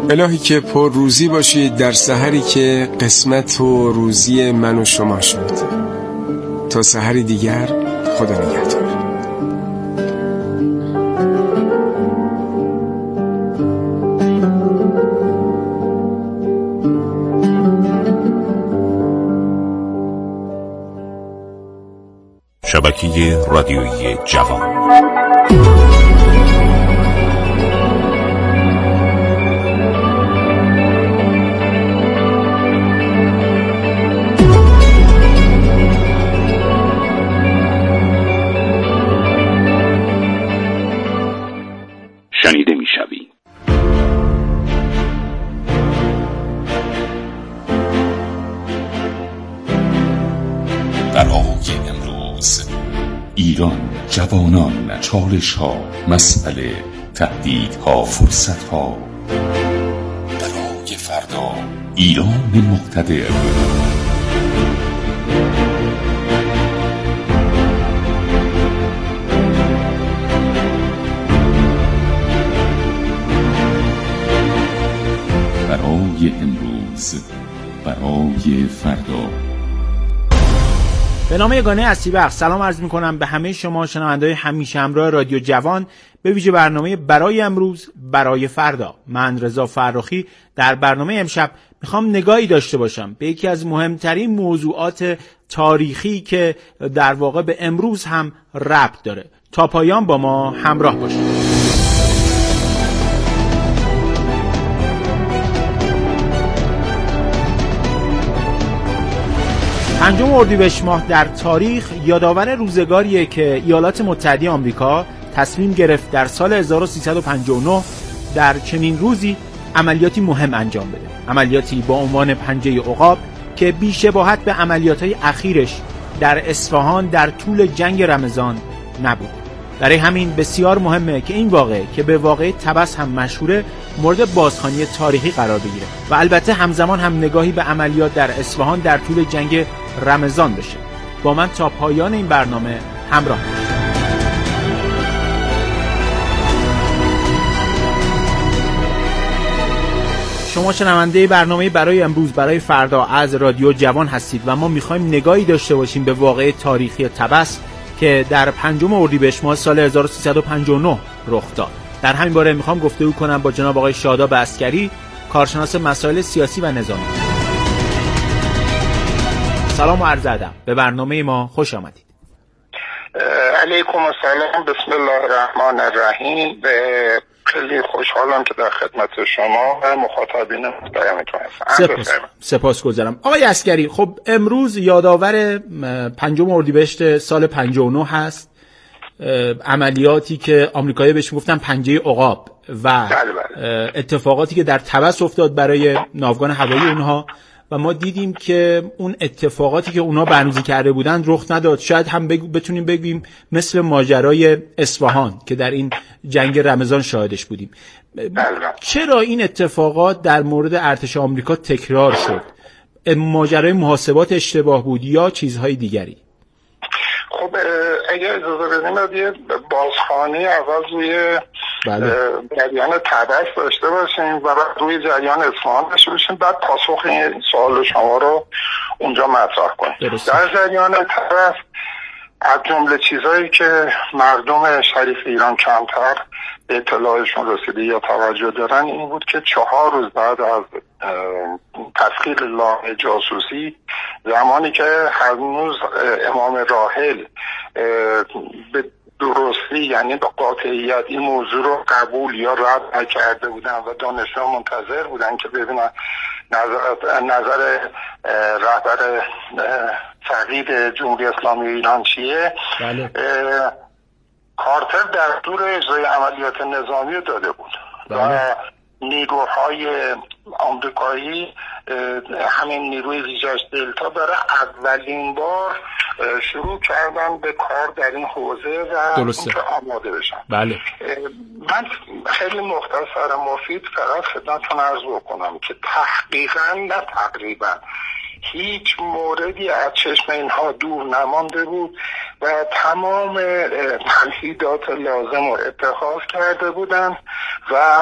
الهی که پر روزی باشید در سحری که قسمت و روزی من و شما شد. تا سحری دیگر، خدا نگهدار. شبکه رادیویی جوان. شنیده می‌شوی. برای امروز: ایران، جوانان، چالش‌ها، مسئله، تهدیدها، فرصت‌ها. برای فردا، ایران مقتدر. برای امروز، برای فردا. به نام یگانه اسیبخش سلام عرض می‌کنم به همه شما شنونده‌های همیشه همراه رادیو جوان، به ویژه برنامه برای امروز برای فردا. من رضا فرخی در برنامه امشب میخوام نگاهی داشته باشم به یکی از مهمترین موضوعات تاریخی که در واقع به امروز هم ربط داره. تا پایان با ما همراه باشید. 5 اردیبهشت ماه در تاریخ یادآور روزگاریه که ایالات متحده آمریکا تصمیم گرفت در سال 1359 در چنین روزی عملیاتی مهم انجام بده. عملیاتی با عنوان پنجه عقاب که بی‌شباهت به عملیات‌های اخیرش در اصفهان در طول جنگ رمضان نبود. برای همین بسیار مهمه که این واقعه که به واقعه طبس هم مشهوره مورد بازخوانی تاریخی قرار بگیره و البته همزمان هم نگاهی به عملیات در اصفهان در طول جنگ رمضان بشه. با من تا پایان این برنامه همراه باشید. شما شنونده برنامه برای امروز برای فردا از رادیو جوان هستید و ما میخوایم نگاهی داشته باشیم به واقعه تاریخی طبس که در 5 اردیبهشت ماه سال 1359 رخ داد. در همین باره میخوام گفتگو کنم با جناب آقای شاداب عسکری، کارشناس مسائل سیاسی و نظامی. سلام و عرض ادب، به برنامه ما خوش آمدید. علیکم السلام، بسم الله الرحمن الرحیم. خیلی خوشحالم که در خدمت شما و مخاطبین محترمتون هستم. سپاسگزارم. آقای عسکری، خب امروز یادآور 5 اردیبهشت سال 59 هست، عملیاتی که آمریکایی‌ها بهش میگفتن پنجه عقاب و اتفاقاتی که در طبس افتاد برای ناوگان هوایی اونها و ما دیدیم که اون اتفاقاتی که اونا برنامه‌ریزی کرده بودن رخ نداد. شاید هم بتونیم بگیم مثل ماجرای اصفهان که در این جنگ رمضان شاهدش بودیم. چرا این اتفاقات در مورد ارتش آمریکا تکرار شد؟ ماجرای محاسبات اشتباه بود یا چیزهای دیگری؟ خب اگر اجازه بدیم یه بازخوانی اول روی جریان طبس داشته باشیم و بعد روی جریان اصفهان داشته باشیم، بعد پاسخ این سوال شما رو اونجا مطرح کنیم. در جریان طبس از جمله چیزهایی که مردم شریف ایران کمتر به اطلاعشون رسیده یا توجه دارن این بود که 4 روز بعد از تسخیر لانه جاسوسی، زمانی که هنوز امام راحل به درستی یعنی به قاطعیت این موضوع رو قبول یا رد نکرده بودن و دانشجویان منتظر بودن که ببینن نظر رهبر فقید جمهوری اسلامی ایران چیه، کارتر در دور اجرای عملیات نظامی رو داده بود و نیروهای آمریکایی، همین نیروی ویژه‌اش دلتا، برای اولین بار شروع کردن به کار در این حوزه و اینکه آماده بشن. بله. من خیلی مختصر مفید فقط خدمتتون عرض بکنم که تحقیقاً نه تقریباً هیچ موردی از چشم اینها دور نمانده بود و تمام تمهیدات لازم رو اتخاذ کرده بودن و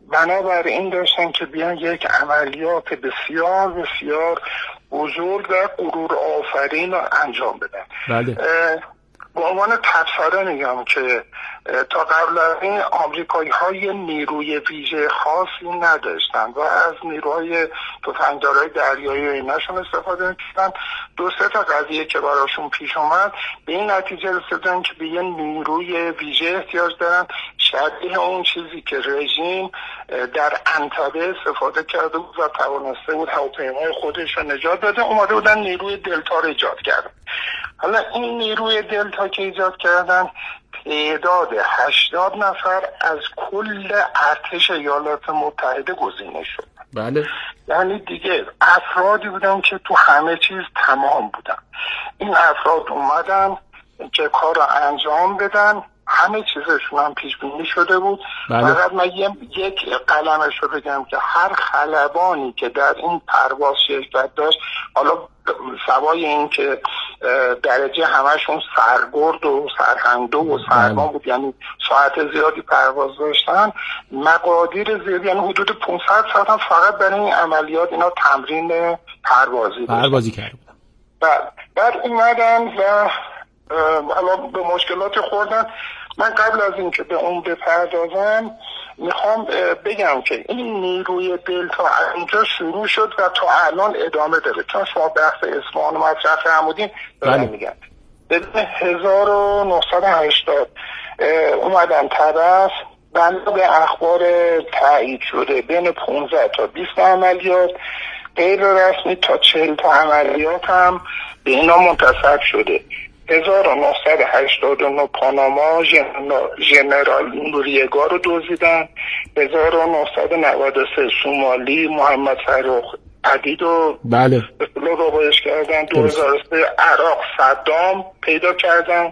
بنابراین داشتن که بیان یک عملیات بسیار بسیار بزرگ و غرور آفرین رو انجام بدن. بله. به عنوان تبصره میگم که تا قبل از این آمریکایی‌ها یه نیروی ویژه خاصی نداشتن و از نیروهای تفنگدارای دریایی و ایناشون استفاده می‌کردن. 2-3 تا قضیه که براشون پیش اومد به این نتیجه رسیدن که به یه نیروی ویژه احتیاج دارن، شبیه اون چیزی که رژیم در انتبه استفاده کرده بود و توانسته بود هواپیمای خودش رو نجات بده. اومده بودن نیروی دلتا رو ایجاد کردن. حالا این نیروی دلتا که ایجاد کردن تعداد 80 نفر از کل ارتش ایالات متحده گزینه شد. بله. یعنی دیگه افرادی بودن که تو همه چیز تمام بودن. این افراد اومدن که کار رو انجام بدن، همه چیزشون هم پیش بینی شده بود. بله. فقط من یک قلمش رو بگم که هر خلبانی که در این پرواز شرکت داشت، حالا سوای این که درجه همشون سرگرد و سرهنده و سربان بود، یعنی ساعت زیادی پرواز داشتن، مقادیر زیادی، یعنی حدود 500 ساعت هم فقط برای این عملیات اینا تمرین پروازی کرده بودن. بعد اومدن و حالا به مشکلات خوردن. من قبل از این که به اون بپردازم میخوام بگم که این نیروی دلتا از اینجا شروع شد و تا الان ادامه داره، چون شما بحث اصفهان مطرح فرمودین. بله. میگم بدون 1980 اومدن طرف بنا به اخبار تایید شده بین 15 تا 20 عملیات غیر رسمی تا 40 تا عملیات هم به اینا منتسب شده. 1989 پاناما ژنرال نوریگا رو دزدیدن. 1993 سومالی محمد فروخ عدید رو بله روبایش کردن. 2003 عراق صدام پیدا کردن.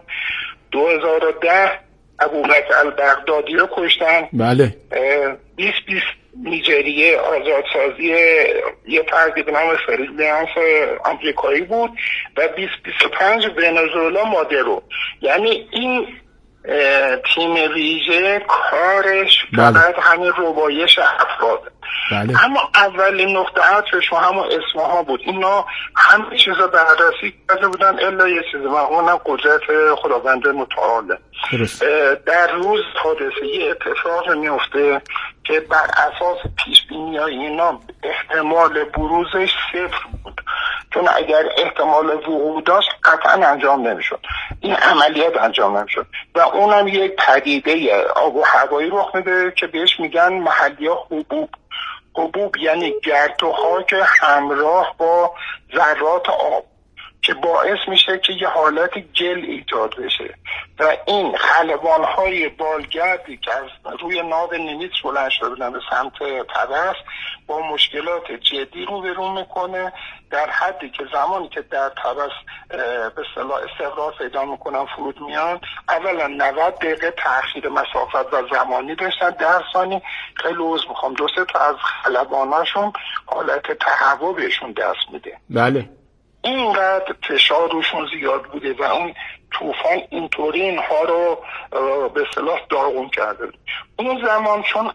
2010 ابوبکر البغدادی رو کشتن. بله. 2020 نیجریه آزادسازی یه فردی به نام فریدلیانس آمریکایی بود و 2025 ونزوئلا مادرو. یعنی این تیم ویژه کارش فقط همین ربایش افراد. بله. اما اولین نقطه عطفش و همون اسمها بود. اینا همه چیزا بررسی کرده بودن الا یه چیز و اونم قدرت خداوند متعال. در روز حادثه یه اتفاق میفته که بر اساس پیشبینی‌های اینا احتمال بروزش 0 بود، چون اگر احتمال وقوع داشت قطعا انجام نمیشد، این عملیات انجام نمیشد و اونم یک پدیده آب و هوایی رخ میده که بهش میگن محلیه حبوب، یعنی گرد و خاک همراه با ذرات آب که باعث میشه که یه حالت گل ایجاد بشه و این خلبان‌های بالگردی که از روی ناو نیمیتس بلند شده بودن به سمت طبس با مشکلات جدی روبرو میکنه، در حدی که زمانی که در طبس به اصطلاح استقرار پیدا میکنن فرود میان، اولا 90 دقیقه تأخیر مسافت و زمانی داشتن، در ثانی خیلی عذر میخوام 2-3 تا از خلباناشون حالت تهوع بهشون دست میده. بله. اینقدر فشار روشون زیاد بوده و اون طوفان اینطوری اینها رو به اصطلاح داغون کرده. اون زمان چون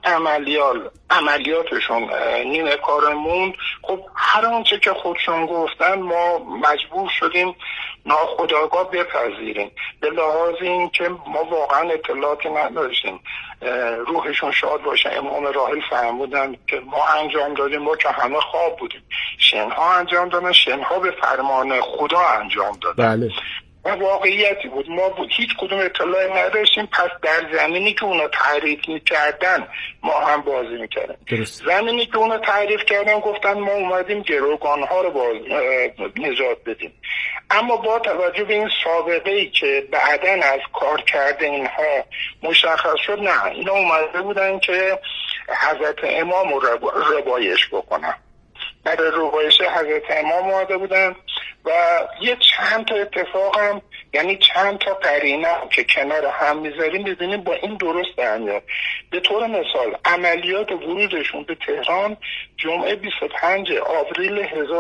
عملیاتشون نیمه کارمون، خب هر آنچه که خودشون گفتن ما مجبور شدیم ناخودآگاه بپذیریم، به لحاظ این که ما واقعا اطلاعاتی نداشتیم. روحشون شاد باشه، امام راحل فرمودن که ما انجام دادیم، ما که همه خواب بودیم، شنها انجام دادن، شنها به فرمان خدا انجام دادن. بله. و واقعیتی بود، ما هیچ کدوم اطلاعی نداشتیم، پس در زمینی که اونا تعریف میکردن ما هم بازی میکردیم. زمینی که اونا تعریف کردن گفتن ما اومدیم گروگانها رو نجات بدیم، اما با توجه به این سابقه ای که بعداً از کار کرده اینها مشخص شد نه، اینا اومده بودن که حضرت امام رو ربایش بکنن. برای ربایش حضرت امام اومده بودن و یه چند تا اتفاق هم، یعنی چند تا قرینه که کنار هم میذاریم ببینیم با این درست در میاد. به طور مثال عملیات ورودشون به تهران جمعه 25 آوریل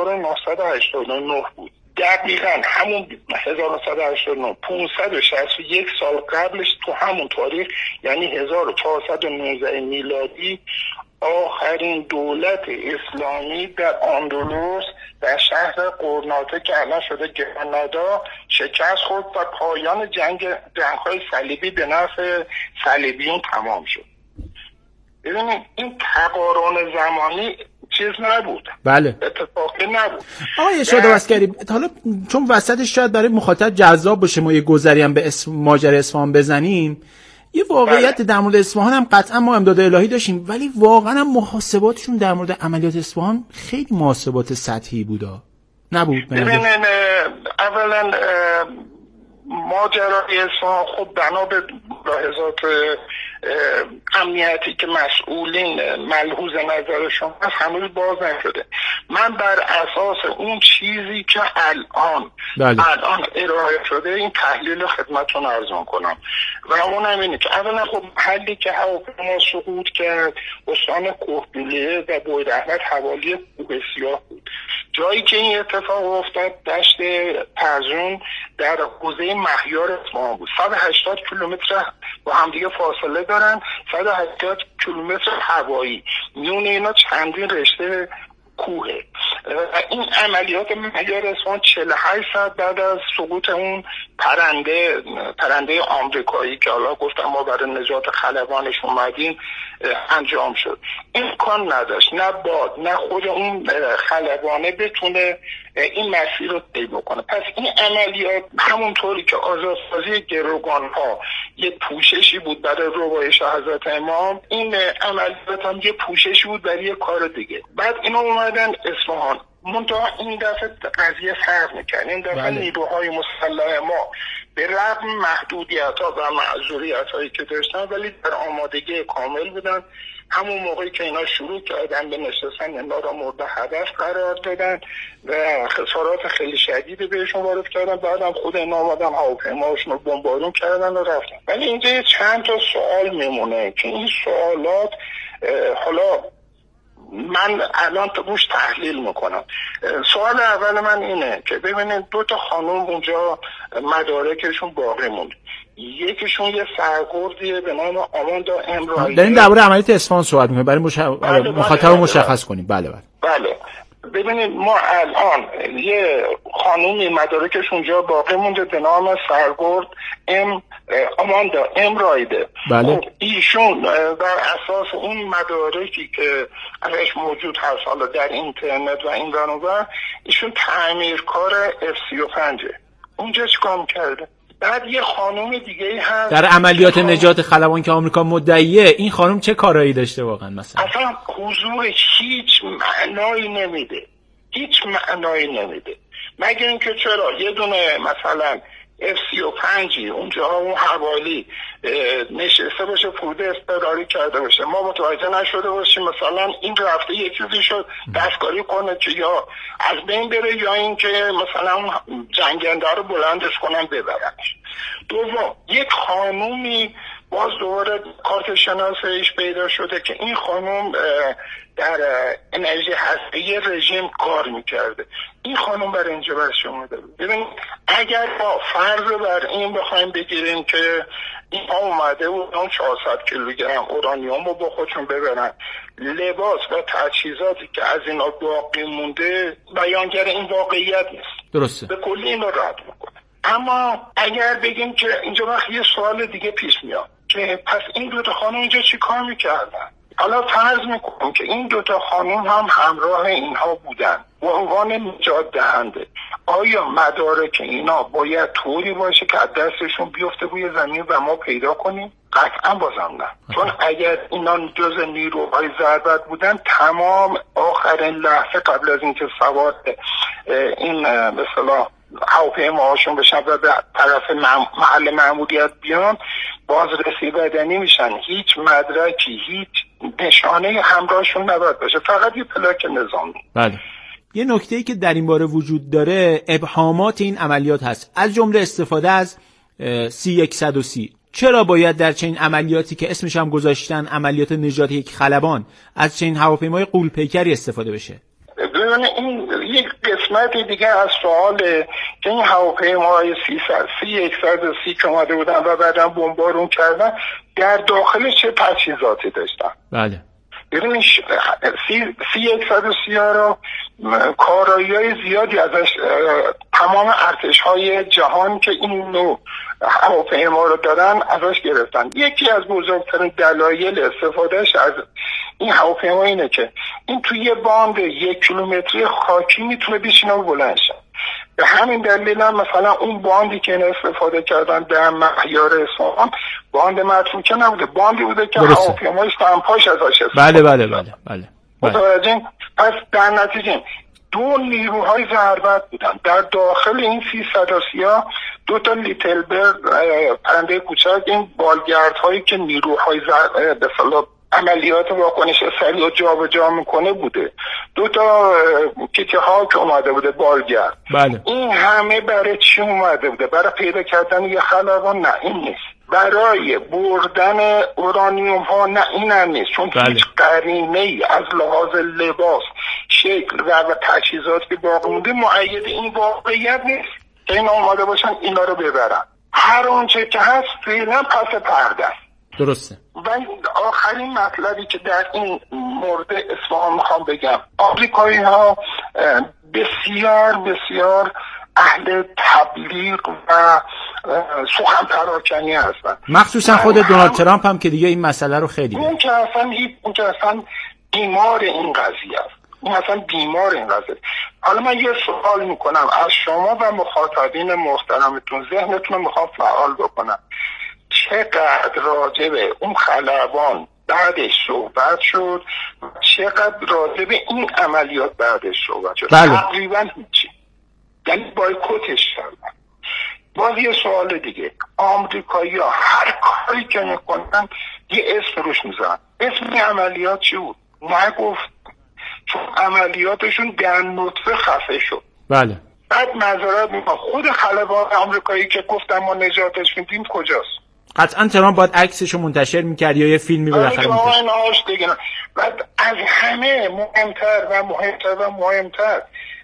1989 بود. دقیقاً همون 1989 561 سال قبلش تو همون تاریخ، یعنی 1419 میلادی، آخرین دولت اسلامی در اندلس در شهر قرناطه که الان شده گرانادا شکست خورد و پایان جنگ‌های صلیبی به نفع صلیبیون تمام شد. ببینید این تقارن زمانی چیز نبود، بله، اتفاقی نبود. آقای شادواسکری، حالا چون وسطش شاید برای مخاطب جذاب باشه ما یه گذری هم به ماجرای اصفهان بزنیم، یه واقعیت در مورد اصفهان هم قطعا ما امداد الهی داشتیم، ولی واقعا هم محاسباتشون در مورد عملیات اصفهان خیلی محاسبات سطحی بودا نبود. ببینین اولا ماجرای اصفهان خب بنا به ملاحظات امنیتی که مسئولین ملحوظ نظرشون هست هنوز باز نشده. من بر اساس اون چیزی که الان ارائه شده این تحلیل خدمتتون عرض کنم و اونم اینه که اولا خب محلی که هواپیما سقوط کرد استان کوهگیلویه و بویراحمد حوالی کوه سیاه بود. جایی که این اتفاق افتاد دشت پرزون در حوزه مهیار اصفهان بود. 180 کیلومتر با همدیگه فاصله دارن، 180 کیلومتر هوایی، میون اینا چندین رشته کوهه. این عملیات مهیار اصفهان 48 ساعت بعد از سقوط اون پرنده آمریکایی که حالا گفتم ما برای نجات خلبانش اومدیم انجام شد. امکان نداشت نه باد نه خود اون خلبانه بتونه این مسیر رو طی بکنه. پس این عملیات همونطوری که آزادسازی گروگان‌ها یه پوششی بود برای ربایش حضرت امام، این عملیات هم یه پوششی بود برای یه کار دیگه. بعد اینا اومدن اصفهان، منتها این دفعه قضیه فرق می‌کنه. این دفعه نیروهای مسلح ما به رغم محدودیت‌ها و معذوریت‌هایی که داشتن ولی در آمادگی کامل بودن. همون موقعی که اینا شروع کردن به نشستن اینا را مورد هدف قرار دادن و خسارات خیلی شدیدی بهشون وارد کردن. بعدم خود اینا آمدن هواپیماشون رو بمبارون کردن و رفتن. ولی اینجا چند تا سوال میمونه که این سوالات حالا من الان روش تحلیل میکنم. سوال اول من اینه که ببینید 2 تا خانم اونجا مدارکشون باقی موند. یکیشون یه سرگردیه به نام آماندا امرایی. دارین درباره عملیات اصفهان صحبت میکنیم برای مخاطب مشخص کنیم. بله. ببینید ما الان یه خانومی مدارکش اونجا باقی مونده به نام سرگرد آماندا امرایده. بله. ایشون بر اساس اون مدارکی که ازش موجود هست حالا در اینترنت و این ور ایشون تعمیرکار F-35 اونجا چیکار کرده؟ بعد یه خانم دیگه هست در عملیات نجات خلبان که آمریکا مدعیه، این خانم چه کارایی داشته واقعا؟ مثلا اصلا حضورش هیچ معنایی نمیده مگر اینکه چرا یه دونه مثلا F-35 اونجا اون حوالی نشسته باشه پوده اضطراری کرده باشه ما متوجه نشده باشیم مثلا این رفته یه چیزی شد دستکاری کنه که یا از بین بره یا این که مثلا جنگنده رو بلندش کنن ببرنش. دوم یک خانومی باز دوباره کارت شناسیش پیدا شده که این خانم در انرژی هسته‌ای رژیم کار میکرده. این خانم برای اینجا برش اومده بود. ببین اگر با فرض بر این بخوایم بگیریم که این اومده بود اون 400 کیلوگرم اورانیوم رو با خودشون ببرن، لباس و تجهیزاتی که از اینا باقی مونده بیانگر این واقعیت نیست. درسته. به کلی این رو رد میکنه. اما اگر بگیم که اینجا وقت یه سوال دیگه پیش میاد که پس این 2 تا خانم اینجا چی کار میکردن؟ حالا فرض میکنم که این 2 تا خانم هم همراه اینها بودن به عنوان نجات دهنده. آیا مدارک اینا باید طوری باشه که از دستشون بیفته روی زمین و ما پیدا کنیم؟ قطعا بازم نه. چون اگر اینا جز نیروهای ضربت بودن تمام آخرین لحظه قبل از اینکه سوار این مثلا هواپیماهاشون بشن و به طرف محل مأموریت بیان بازرسی بدنی میشن. هیچ مدرکی هیچ نشانه همراهشون نباید باشه، فقط یه پلاک نظامی. بله. یه نکته‌ای که در این باره وجود داره ابهامات این عملیات هست، از جمله استفاده از C-130. چرا باید در چنین عملیاتی که اسمش هم گذاشتن عملیات نجات یک خلبان از چنین هواپیمای غول‌پیکری استفاده بشه؟ ببینید این یک قسمت دیگه از سواله که این هواپیماهای C-130 که اومده بودن و بعدم بمبارون کردن در داخل چه تجهیزاتی داشتن. بله. ببینید C-130 رو کارایی‌های زیادی ازش تمام ارتش‌های جهان که این نوع هواپیما رو دارن ازش گرفتن. یکی از بزرگترین دلایل استفادهش از این هواپیما اینه که این توی باند 1 کیلومتری خاکی میتونه بشینه و بلند شه. به همین دلیل هم مثلا اون باندی که این استفاده کردن در مهیار اصفهان باند متروکه نبوده، باندی بوده که هواپیمای سمپاش ازش استفاده. بله. متوجه؟ پس در نتیجه 2 نیروهای ضربت بودن در داخل این C-130 2 تا لیتل برد پرنده کوچک، این بالگردهایی که نیروهای به اصطلاح عملیات واکنش سریع جابجا میکنه بوده، 2 تا کیته ها که اومده بوده بالگرد. بله. این همه برای چی اومده بوده؟ برای پیدا کردن یه خلبان؟ نه این نیست. برای بردن اورانیوم ها؟ نه این هم نیست، چون هیچ قرینه ای از لحاظ لباس، شکل و تجهیزات که باقی مونده مؤید این واقعیت نیست که این اومده باشن اینا رو ببرن. هر اونچه که هست فعلا پس پرده است. درسته. و آخرین مطلبی که در این مورد اصفهان میخوام بگم، آمریکایی ها بسیار اهل تبلیغ و سخن پراکنی هستن، مخصوصا خود دونالد ترامپ هم که دیگه این مسئله رو خیلی اون که اصلا بیمار این قضیه است. این اصلا بیمار این قضیه. حالا من یه سوال میکنم از شما و مخاطبین محترمتون، ذهنتون رو میخوام فعال بکنم. چقدر راجع به اون خلبان بعدش صحبت شد، چقدر راجع به این عملیات بعدش صحبت شد؟ بله. تقریبا هیچی، یعنی بایکوتش کردن. باز یه سوال دیگه، آمریکایی ها هر کاری که میکنن یه اسم روش میزنن. اسم این عملیات چی بود؟ نگفت، چون عملیاتشون در نطفه خفه شد. بله. بعد معذرت میخوام، خود خلبان آمریکایی که گفتن ما نجاتش میدیم کجاست؟ قطعا ترامپ باید عکسشو منتشر میکرد یا یه فیلمی بالاخره منتشر. بعد از همه مهمتر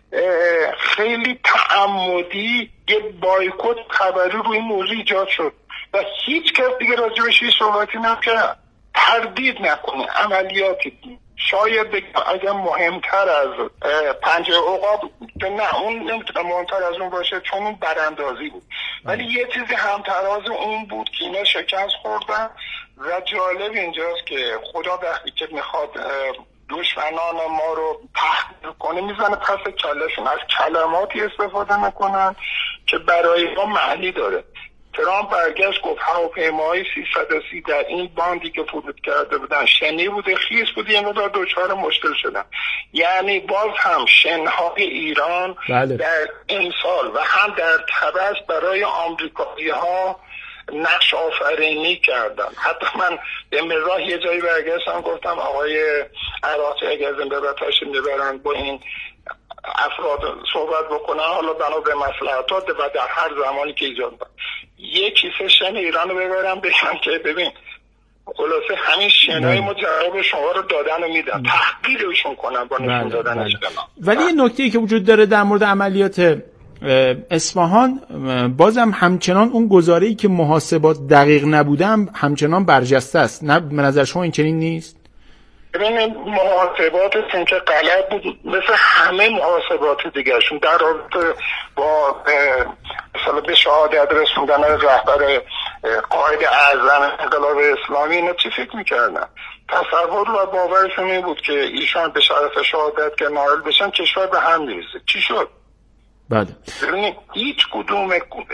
خیلی تعمدی یه بایکوت خبری روی موضوع ایجاد شد و هیچ کس دیگه راجبش هیچ صحبتی نکرد. تردید نکنه عملیاتی شاید بگم اگر مهمتر از پنجه عقاب، نه اون نمیتونه مهمتر از اون باشه چون اون براندازی بود، ولی یه چیزی همتراز اون بود که اینا شکست خوردن. و جالب اینجاست که خدا وقتی که میخواد دشمنان ما رو تحقیر کنه میزنه پس کلشون، از کلماتی استفاده میکنن که برای ما معنی داره. ترامپ برگشت گفت هواپیماهای C-130 در این باندی که فرود کرده بودن شنی بوده، خیس بوده، یه مقدار دچار مشکل شدن. یعنی باز هم شنهای ایران بله. در امسال و هم در تبس برای آمریکایی ها نقش آفرینی کردن. حتی من به مزاح یه جایی برگشتم گفتم آقای عراقی اگر زنده و تشریف میبرن با این افراد صحبت بکنن، حالا بنا به مصلحتات و در هر زمانی که ایجاد بود، یک کیسه شن ایران رو ببرم بگم که ببین خلاصه همین شنهای ما جواب شما رو دادن و میدن، تحقیرشون کنن با نشون دادنش. ولی یه نکته‌ای که وجود داره در مورد عملیات اصفهان، بازم همچنان اون گزاره‌ای که محاسبات دقیق نبودن همچنان برجسته است. نه به نظر شما این چنین نیست؟ ببینید محاسباتشون که غلط بود مثل همه محاسبات دیگرشون در رابطه با مثلا به شهادت رسوندن رهبر قائد اعظم انقلاب اسلامی، اینا چی فکر میکردن؟ تصور و باورشون این بود که ایشان به شرف شهادت که نائل بشن کشور به هم میریزه. چی شد؟ بله. ببینید هیچ کدوم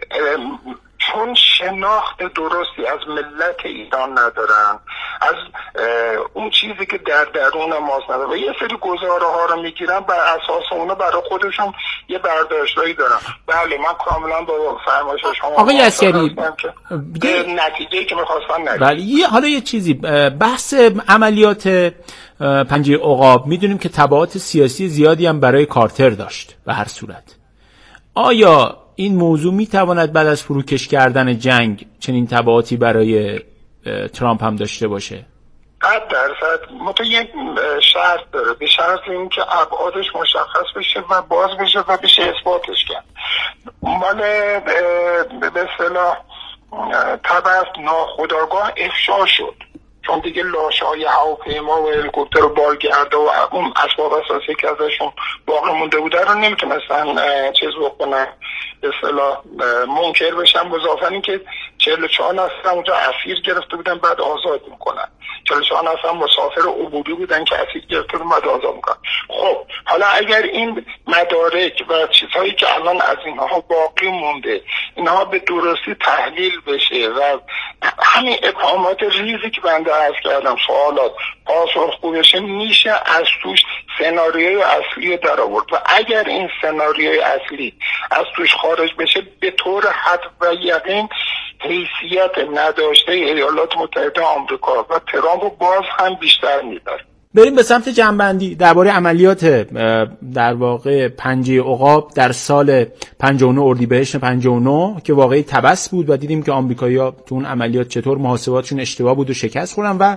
چون شناخت درستی از ملت ایران ندارن، از اون چیزی که در درون ماست ندارن و یه سری گزاره ها رو میگیرن بر اساس اونا برای خودشون یه برداشتایی دارن. بله من کاملا با فرمایش شما آقای عسکری نتیجه‌ای که می‌خواستن نگیرن. بله. حالا یه چیزی، بحث عملیات پنجه عقاب میدونیم که تبعات سیاسی زیادی هم برای کارتر داشت. به هر صورت آیا این موضوع میتواند بعد از فروکش کردن جنگ چنین تبعاتی برای ترامپ هم داشته باشه؟ 100% متو یک شرط داره، به شرط اینکه ابعادش مشخص بشه و باز بشه و بشه اثباتش کرد. مال به اصطلاح تبعات ناخودآگاه افشا شد، چون دیگه لاشه‌های هواپیما و هلیکوپتر و بالگرد و اون اسباب اساسی که ازشون باقی مونده بوده رو نمیتونستن چیز بکنن، به اصطلاح منکر بشن. اضافه اینکه 44 نفر اونجا اسیر گرفته بودن بعد آزاد میکنن، 44 نفر مسافر عبوری بودن که اسیر گرفته بودن بعد آزاد میکنن. خب حالا اگر این مدارک و چیزهایی که الان از اینها باقی مونده اینها به درستی تحلیل بشه و همین ابهامات ریزی که بنده عرض کردم، سوالات پاسخگو بشه، میشه از توش سناریوی اصلی در آورد و اگر این سناریوی اصلی از توش خارج بشه به طور حتم و یقین حیثیت نداشته ایالات متحده آمریکا و ترامپ رو باز هم بیشتر میبره. بریم به سمت جنبندی درباره عملیات در واقع پنجه عقاب در سال 59 اردیبهشت 59 که واقعی طبس بود و دیدیم که آمریکایی‌ها تو اون عملیات چطور محاسباتشون اشتباه بود و شکست خوردن و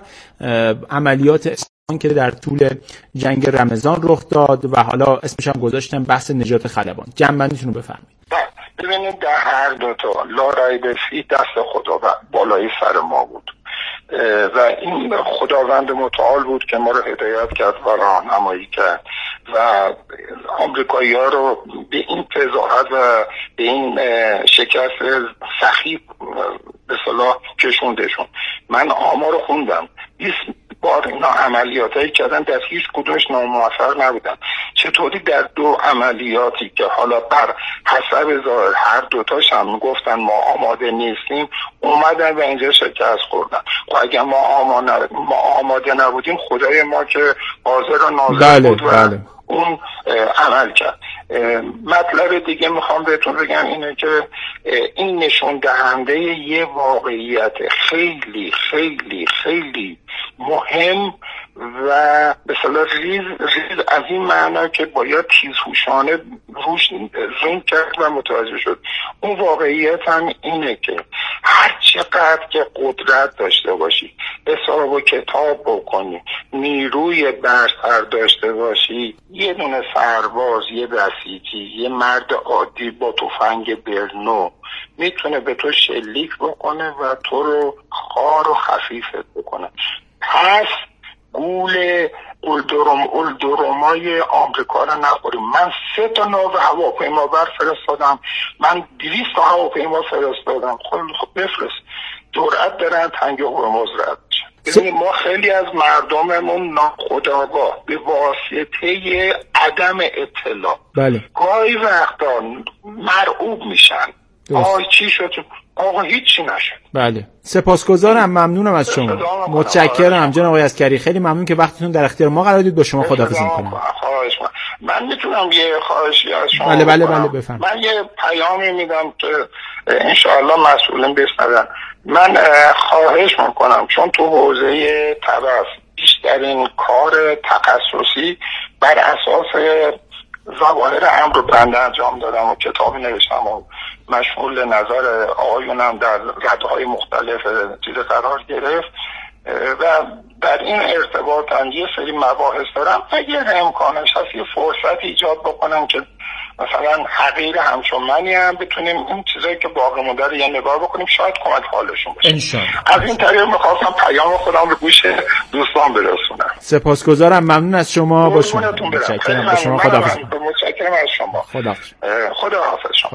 عملیات اصفهان که در طول جنگ رمضان رخ داد و حالا اسمش هم گذاشتن بحث نجات خلبان. جنبندیتون رو بفرمایید. ببینید در هر دو تا لا ریب فیه دست خدا و بالای سر ما بود و این خداوند متعال بود که ما رو هدایت کرد و راهنمایی کرد و آمریکایی‌ها رو به این فضاحت و به این شکست سخیف به اصطلاح کشوندشون. من آمار رو خوندم، 20 بار اینا عملیاتایی کردن، در هیچ کدومش ناموفق نبودن. چطوری در دو عملیاتی که حالا بر حسب ظاهر هر دوتاش هم گفتن ما آماده نیستیم اومدن و اینجا شکست خوردن؟ و اگر ما آماده نبودیم خدای ما که حاضر و ناظر بود و اون عمل کرد. مطلب دیگه میخوام بهتون بگم اینه که این نشون دهنده یه واقعیت خیلی خیلی خیلی مهم و به اصطلاح ریز از این معنا که باید تیزهوشانه روش زوم کرد و متوجه شد. اون واقعیت هم اینه که هر چقدر که قدرت داشته باشی، حساب و کتاب بکنی، نیروی برتر داشته باشی، یه دونه سرباز، یه بسیجی، یه مرد عادی با تفنگ برنو میتونه به تو شلیک بکنه و تو رو خار و خفیفت بکنه. پس گول اولدرومای آمریکا رو نخوریم. من 3 تا ناو هواپیما بر فرستادم، من 200 تا هواپیما فرستادم. خب بفرست، جرأت دارن تنگ هرمز رد بشن. ببینید ما خیلی از مردممون ناخودآگاه به واسطه عدم اطلاع گاهی وقتا مرعوب میشن. چی شد؟ آقا هیچی نشد. بله، سپاسگزارم، ممنونم از شما، متشکرم جناب آقای عسکری، خیلی ممنون که وقتتون در اختیار ما قرار دید. با شما خداحافظی می‌کنم. خواهش من میتونم یه خواهشی از شما بله بفرمایید. من یه پیامی میدم که انشاءالله مسئولین بشنون. من خواهش میکنم چون تو حوزه طبس بیشترین کار تخصصی بر اساس ظواهر امر رو بنده انجام دادم و کتابی نوشتم و مشمول نظر آقایونم در ردهای مختلف چیز قرار گرفت و در این ارتباط هم یه سری مباحث دارم. اگر امکانش هست یه فرصت ایجاد بکنم که مثلا حقیر همچون منی هم بتونیم این چیزایی که باقی مونده رو یه نگاه بکنیم، شاید کمک حالشون باشه. انشالله. از این طریق میخواستم پیام خودم به گوش دوستان برسونم. سپاسگزارم، ممنون از شما. با شما متشکرم. با شما خداحافظ. متشکرم از شما. خداحافظ شما.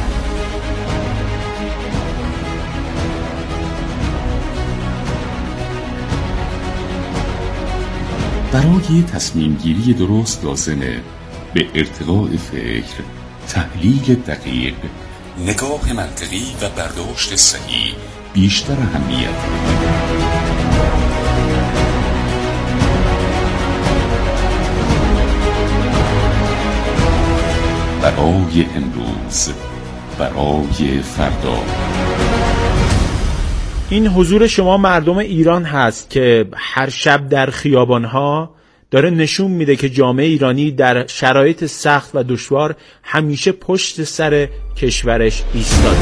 برای تصمیم گیری درست لازمه به ارتقاء فکر، تحلیل دقیق، نگاه منطقی و برداشت صحیح بیشتر اهمیت. برای امروز، برای فردا. این حضور شما مردم ایران هست که هر شب در خیابانها داره نشون میده که جامعه ایرانی در شرایط سخت و دشوار همیشه پشت سر کشورش ایستاده.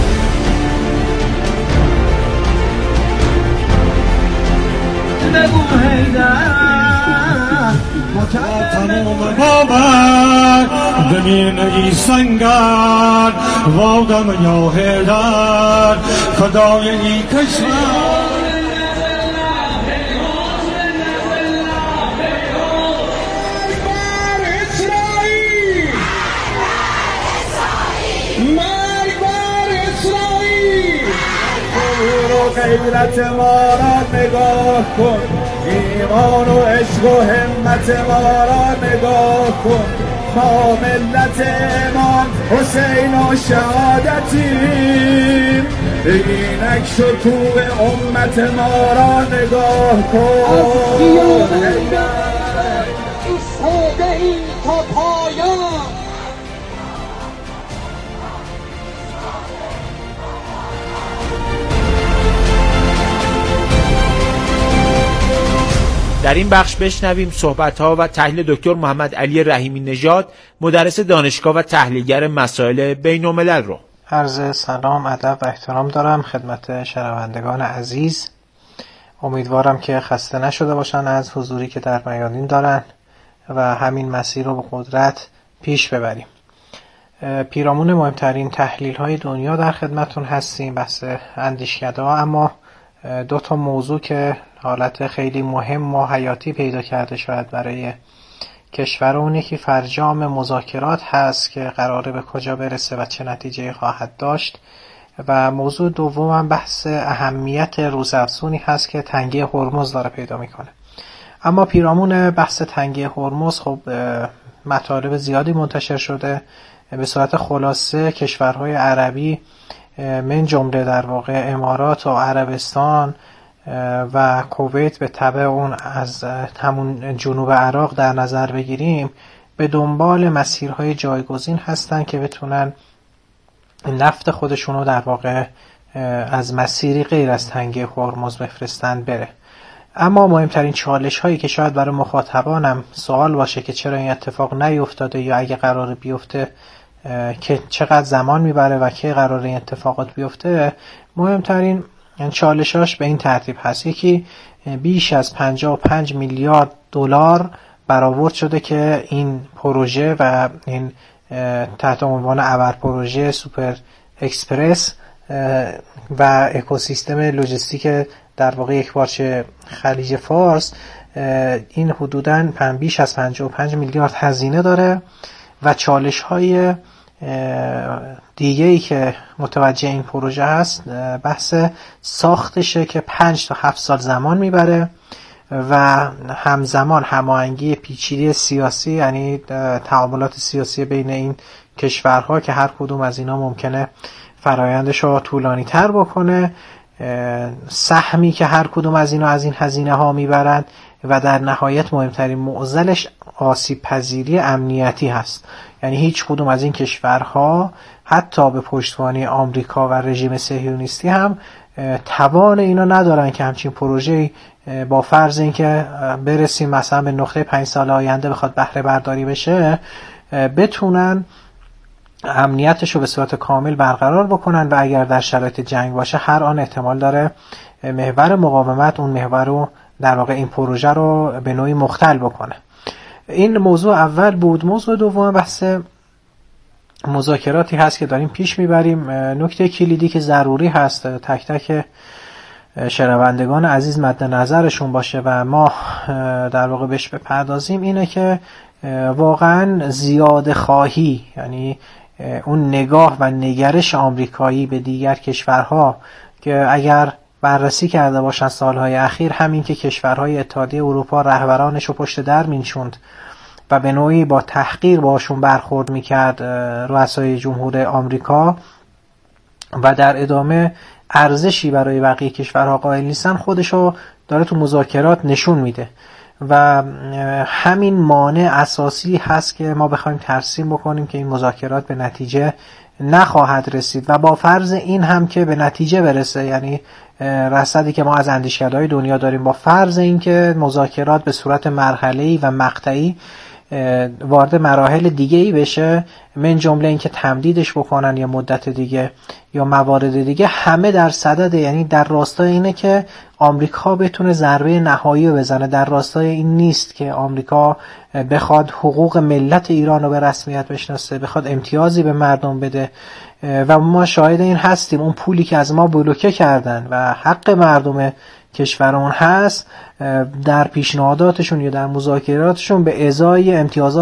تمام بابر بمین ای سنگر وادم یا هیدر فدای ای کشور غیرت ما را نگاه کن، ایمان و عشق و همت ما را نگاه کن. ما ملت امام حسین و شهادتیم، اینک شکوه امت ما را نگاه کن. از خیابان ایستاده ایم تا پایان. در این بخش بشنویم صحبت‌ها و تحلیل دکتر محمد علی رحیمی نژاد، مدرس دانشگاه و تحلیلگر مسائل بین‌الملل رو. عرض سلام، ادب و احترام دارم خدمت شنوندگان عزیز. امیدوارم که خسته نشده باشن از حضوری که در میادین دارن و همین مسیر رو به قدرت پیش ببریم. پیرامون مهمترین تحلیل‌های دنیا در خدمتون هستیم، بحث اندیشکده‌ها، اما دو تا موضوع که حالت خیلی مهم و حیاتی پیدا کرده شاید برای کشور، اون یکی فرجام مذاکرات هست که قراره به کجا برسه و چه نتیجه خواهد داشت، و موضوع دوم هم بحث اهمیت روزافزونی هست که تنگی هرمز داره پیدا میکنه. اما پیرامون بحث تنگی هرمز خب مطالب زیادی منتشر شده. به صورت خلاصه کشورهای عربی من جمله در واقع امارات و عربستان و کویت به تبع اون از همون جنوب عراق در نظر بگیریم، به دنبال مسیرهای جایگزین هستن که بتونن نفت خودشونو در واقع از مسیری غیر از تنگه هرمز بفرستن بره. اما مهمترین چالش هایی که شاید برای مخاطبانم سوال باشه که چرا این اتفاق نیفتاده یا اگه قرار بیفته که چقدر زمان میبره و که قرار این اتفاقات بیفته، مهمترین چالشاش به این ترتیب هست. یکی بیش از 55 میلیارد دلار برآورد شده که این پروژه و این تحت عنوان ابر پروژه سوپر اکسپرس و اکوسیستم لوجستیک در واقع یکپارچه خلیج فارس، این حدوداً بیش از 55 میلیارد هزینه داره. و چالش های دیگه‌ای که متوجه این پروژه هست بحث ساختشه که 5 تا 7 سال زمان میبره و همزمان هماهنگی پیچیده سیاسی، یعنی تعاملات سیاسی بین این کشورها که هر کدوم از اینا ممکنه فرایندش رو طولانی تر بکنه، سهمی که هر کدوم از اینا از این هزینه ها میبرند، و در نهایت مهمترین معضلش آسیب پذیری امنیتی هست. یعنی هیچ کدوم از این کشورها حتی به پشتوانه آمریکا و رژیم صهیونیستی هم توان اینا ندارن که همچین پروژه‌ای با فرض اینکه برسیم مثلا به نقطه 5 سال آینده بخواد بهره برداری بشه، بتونن امنیتش رو به صورت کامل برقرار بکنن و اگر در شرایط جنگ باشه هر آن احتمال داره محور مقاومت اون محور رو در واقع این پروژه رو به نوعی مختل بکنه. این موضوع اول بود. موضوع دوم بحث مذاکراتی هست که داریم پیش میبریم. نکته کلیدی که ضروری هست تک تک شنوندگان عزیز مد نظرشون باشه و ما در واقع بهش بپردازیم اینه که واقعا زیاده خواهی، یعنی اون نگاه و نگرش آمریکایی به دیگر کشورها که اگر بررسی کرده باشن سالهای اخیر، همین که کشورهای اتحادیه اروپا رهبرانش رو پشت در می‌نشوند و به نوعی با تحقیر باشون برخورد میکرد رؤسای جمهور آمریکا و در ادامه ارزشی برای بقیه کشورها قائل نیستن، خودشو داره تو مذاکرات نشون میده و همین مانع اساسی هست که ما بخوایم ترسیم بکنیم که این مذاکرات به نتیجه نخواهد رسید. و با فرض این هم که به نتیجه برسه، یعنی رصدی که ما از اندیشکده‌های دنیا داریم، با فرض این که مذاکرات به صورت مرحله‌ای و مقطعی وارد مراحل دیگه‌ای بشه، من جمله این که تمدیدش بکنن یا مدت دیگه یا موارد دیگه، همه در صدد، یعنی در راستای اینه که آمریکا بتونه ضربه نهایی رو بزنه. در راستای این نیست که آمریکا بخواد حقوق ملت ایران رو به رسمیت بشناسه، بخواد امتیازی به مردم بده و ما شاهد این هستیم. اون پولی که از ما بلوکه کردن و حق مردم کشورمون هست، در پیشنهاداتشون یا در مذاکراتشون به ازای امتیازات